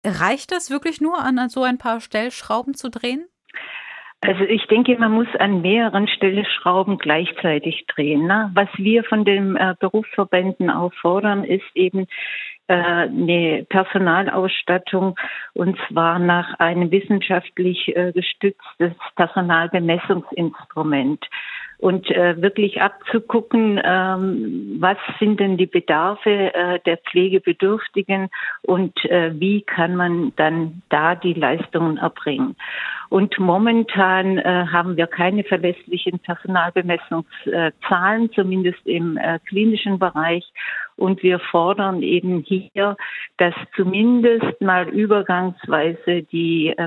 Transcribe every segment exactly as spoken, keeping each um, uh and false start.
Reicht das wirklich nur, an so ein paar Stellschrauben zu drehen? Also ich denke, man muss an mehreren Stellschrauben gleichzeitig drehen. Ne? Was wir von den äh, Berufsverbänden auch fordern, ist eben äh, eine Personalausstattung, und zwar nach einem wissenschaftlich äh, gestütztes Personalbemessungsinstrument. Und äh, wirklich abzugucken, ähm, was sind denn die Bedarfe äh, der Pflegebedürftigen und äh, wie kann man dann da die Leistungen erbringen. Und momentan äh, haben wir keine verlässlichen Personalbemessungszahlen, zumindest im äh, klinischen Bereich. Und wir fordern eben hier, dass zumindest mal übergangsweise die äh,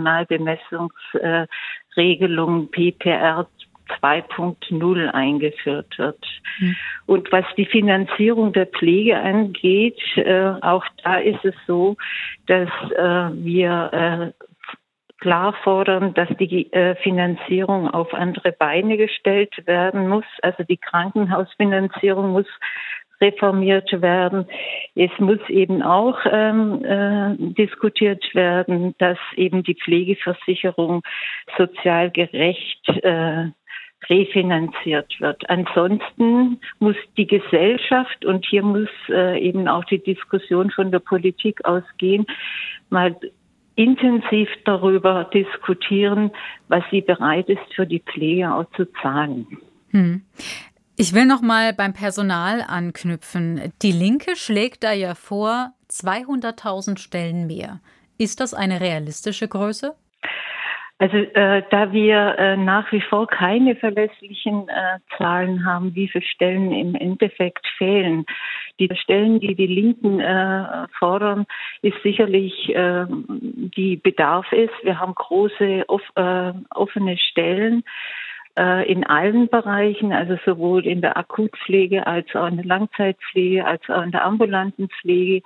Personalbemessungsregelung äh, P P R zwei Punkt null eingeführt wird. Hm. Und was die Finanzierung der Pflege angeht, äh, auch da ist es so, dass äh, wir äh, klar fordern, dass die äh, Finanzierung auf andere Beine gestellt werden muss. Also die Krankenhausfinanzierung muss reformiert werden. Es muss eben auch ähm, äh, diskutiert werden, dass eben die Pflegeversicherung sozial gerecht äh, refinanziert wird. Ansonsten muss die Gesellschaft, und hier muss äh, eben auch die Diskussion von der Politik ausgehen, mal intensiv darüber diskutieren, was sie bereit ist, für die Pflege auch zu zahlen. Hm. Ich will noch mal beim Personal anknüpfen. Die Linke schlägt da ja vor, zweihunderttausend Stellen mehr. Ist das eine realistische Größe? Also äh, da wir äh, nach wie vor keine verlässlichen äh, Zahlen haben, wie viele Stellen im Endeffekt fehlen. Die Stellen, die die Linken äh, fordern, ist sicherlich, äh, die Bedarf ist. Wir haben große off, äh, offene Stellen äh, in allen Bereichen, also sowohl in der Akutpflege als auch in der Langzeitpflege, als auch in der ambulanten Pflege.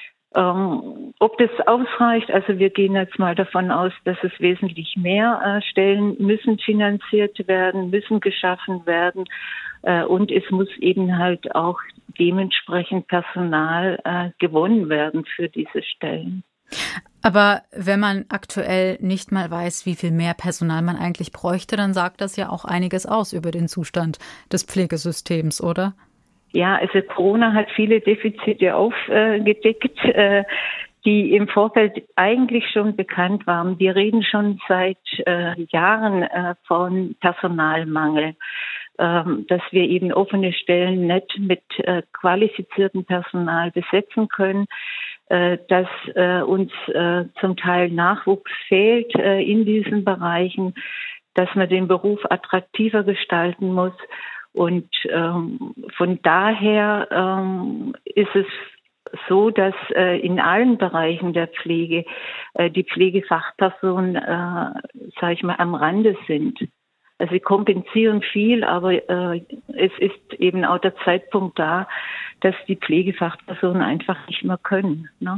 Ähm, ob das ausreicht, also wir gehen jetzt mal davon aus, dass es wesentlich mehr äh, Stellen müssen finanziert werden, müssen geschaffen werden äh, und es muss eben halt auch dementsprechend Personal äh, gewonnen werden für diese Stellen. Aber wenn man aktuell nicht mal weiß, wie viel mehr Personal man eigentlich bräuchte, dann sagt das ja auch einiges aus über den Zustand des Pflegesystems, oder? Ja, also Corona hat viele Defizite aufgedeckt, äh, die im Vorfeld eigentlich schon bekannt waren. Wir reden schon seit äh, Jahren äh, von Personalmangel, ähm, dass wir eben offene Stellen nicht mit äh, qualifiziertem Personal besetzen können, äh, dass äh, uns äh, zum Teil Nachwuchs fehlt äh, in diesen Bereichen, dass man den Beruf attraktiver gestalten muss. Und ähm, von daher ähm, ist es so, dass äh, in allen Bereichen der Pflege äh, die Pflegefachpersonen, äh, sage ich mal, am Rande sind. Also sie kompensieren viel, aber äh, es ist eben auch der Zeitpunkt da, dass die Pflegefachpersonen einfach nicht mehr können, ne?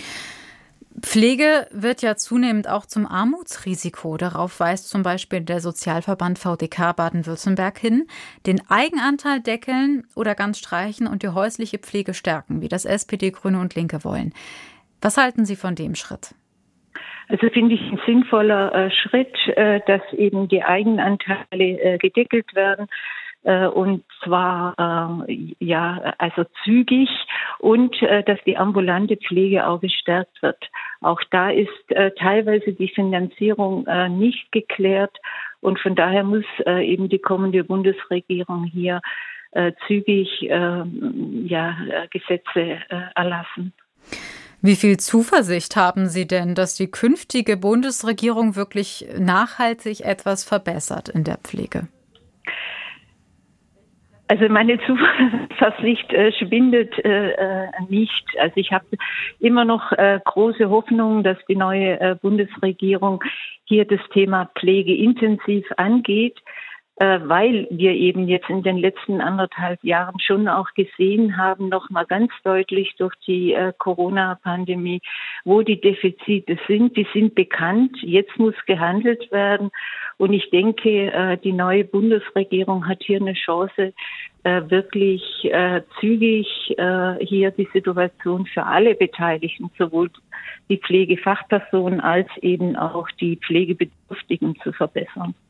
Pflege wird ja zunehmend auch zum Armutsrisiko. Darauf weist zum Beispiel der Sozialverband V D K Baden-Württemberg hin. Den Eigenanteil deckeln oder ganz streichen und die häusliche Pflege stärken, wie das S P D, Grüne und Linke wollen. Was halten Sie von dem Schritt? Also finde ich ein sinnvoller äh, Schritt, äh, dass eben die Eigenanteile äh, gedeckelt werden. Und zwar äh, ja also zügig und äh, dass die ambulante Pflege auch gestärkt wird. Auch da ist äh, teilweise die Finanzierung äh, nicht geklärt und von daher muss äh, eben die kommende Bundesregierung hier äh, zügig äh, ja Gesetze äh, erlassen. Wie viel Zuversicht haben Sie denn, dass die künftige Bundesregierung wirklich nachhaltig etwas verbessert in der Pflege? Also meine Zuversicht äh, schwindet äh, nicht. Also ich habe immer noch äh, große Hoffnung, dass die neue äh, Bundesregierung hier das Thema Pflege intensiv angeht, äh, weil wir eben jetzt in den letzten anderthalb Jahren schon auch gesehen haben, noch mal ganz deutlich durch die äh, Corona-Pandemie, wo die Defizite sind. Die sind bekannt. Jetzt muss gehandelt werden. Und ich denke, die neue Bundesregierung hat hier eine Chance, äh, wirklich äh, zügig äh, hier die Situation für alle Beteiligten, sowohl die Pflegefachpersonen als eben auch die Pflegebedürftigen, zu verbessern.